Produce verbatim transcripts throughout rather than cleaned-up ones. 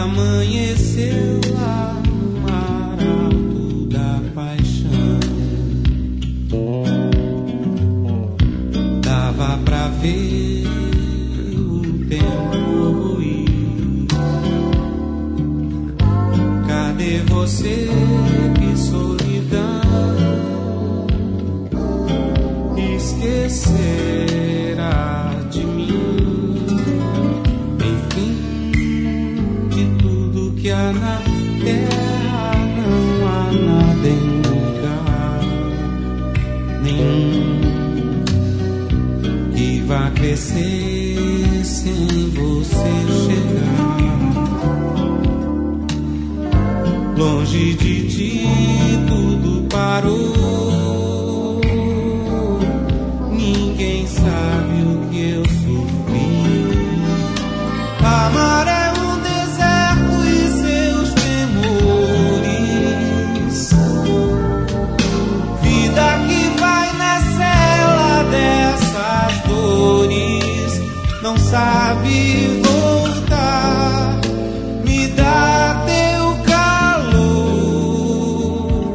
amanheceu lá no mar alto da paixão. Dava pra ver o tempo ruir. Cadê você, que solidão esquecerá de mim? Enfim, de tudo que há na terra não há nada em lugar nenhum que vá crescer sem você chegar. Longe de ti tudo parou. Ninguém sabe o que eu sofri. Amar é um deserto e seus temores. Vida que vai na cela dessas dores. Não sabe voltar. Me dá teu calor.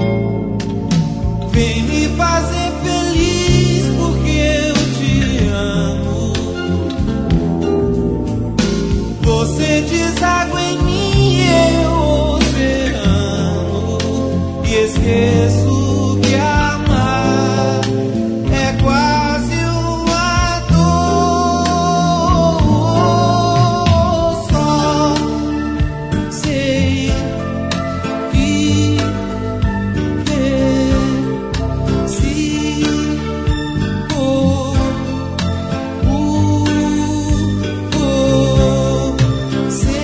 Vem me fazer feliz porque eu te amo. Você deságua em mim, eu oceano. E esqueço que amar é quase uma dor. Só sei viver se for por você.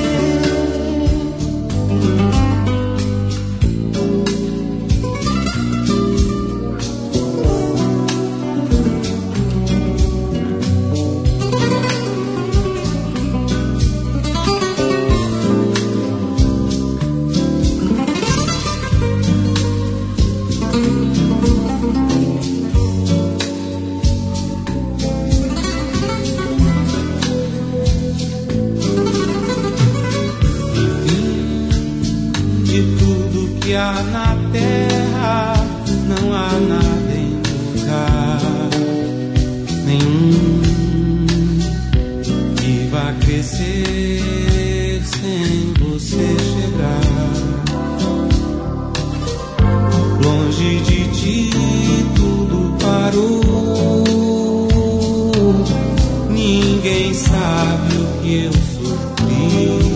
De tudo que há na terra não há nada em lugar nenhum que vá crescer sem você chegar. Longe de ti tudo parou. Ninguém sabe o que eu sofri.